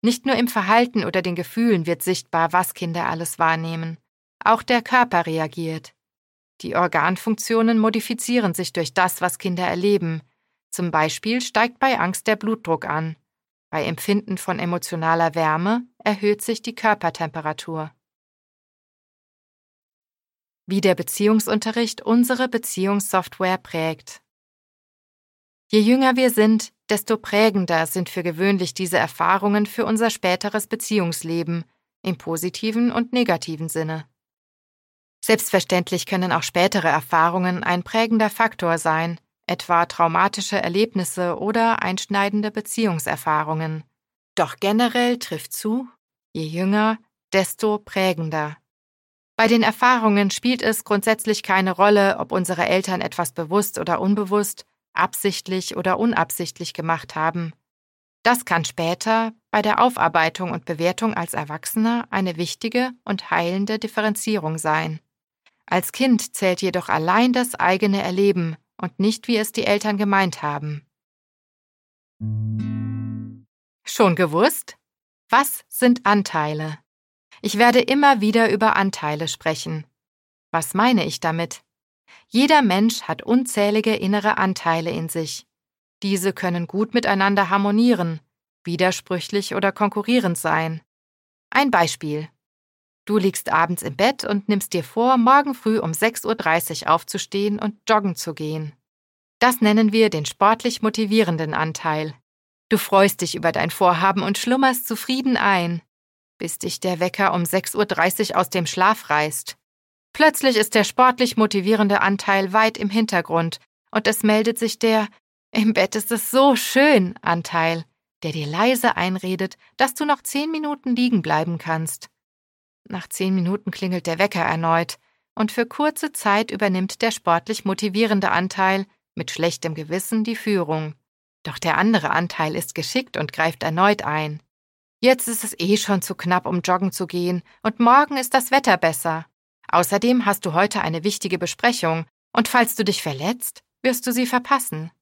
Nicht nur im Verhalten oder den Gefühlen wird sichtbar, was Kinder alles wahrnehmen. Auch der Körper reagiert. Die Organfunktionen modifizieren sich durch das, was Kinder erleben. Zum Beispiel steigt bei Angst der Blutdruck an. Bei Empfinden von emotionaler Wärme erhöht sich die Körpertemperatur. Wie der Beziehungsunterricht unsere Beziehungssoftware prägt. Je jünger wir sind, desto prägender sind für gewöhnlich diese Erfahrungen für unser späteres Beziehungsleben, im positiven und negativen Sinne. Selbstverständlich können auch spätere Erfahrungen ein prägender Faktor sein, etwa traumatische Erlebnisse oder einschneidende Beziehungserfahrungen. Doch generell trifft zu, je jünger, desto prägender. Bei den Erfahrungen spielt es grundsätzlich keine Rolle, ob unsere Eltern etwas bewusst oder unbewusst, absichtlich oder unabsichtlich gemacht haben. Das kann später bei der Aufarbeitung und Bewertung als Erwachsener eine wichtige und heilende Differenzierung sein. Als Kind zählt jedoch allein das eigene Erleben und nicht, wie es die Eltern gemeint haben. Schon gewusst? Was sind Anteile? Ich werde immer wieder über Anteile sprechen. Was meine ich damit? Jeder Mensch hat unzählige innere Anteile in sich. Diese können gut miteinander harmonieren, widersprüchlich oder konkurrierend sein. Ein Beispiel. Du liegst abends im Bett und nimmst dir vor, morgen früh um 6:30 Uhr aufzustehen und joggen zu gehen. Das nennen wir den sportlich motivierenden Anteil. Du freust dich über dein Vorhaben und schlummerst zufrieden ein, bis dich der Wecker um 6:30 Uhr aus dem Schlaf reißt. Plötzlich ist der sportlich motivierende Anteil weit im Hintergrund und es meldet sich der »Im Bett ist es so schön« Anteil, der dir leise einredet, dass du noch 10 Minuten liegen bleiben kannst. Nach 10 Minuten klingelt der Wecker erneut und für kurze Zeit übernimmt der sportlich motivierende Anteil mit schlechtem Gewissen die Führung. Doch der andere Anteil ist geschickt und greift erneut ein. Jetzt ist es schon zu knapp, um joggen zu gehen und morgen ist das Wetter besser. Außerdem hast du heute eine wichtige Besprechung und falls du dich verletzt, wirst du sie verpassen.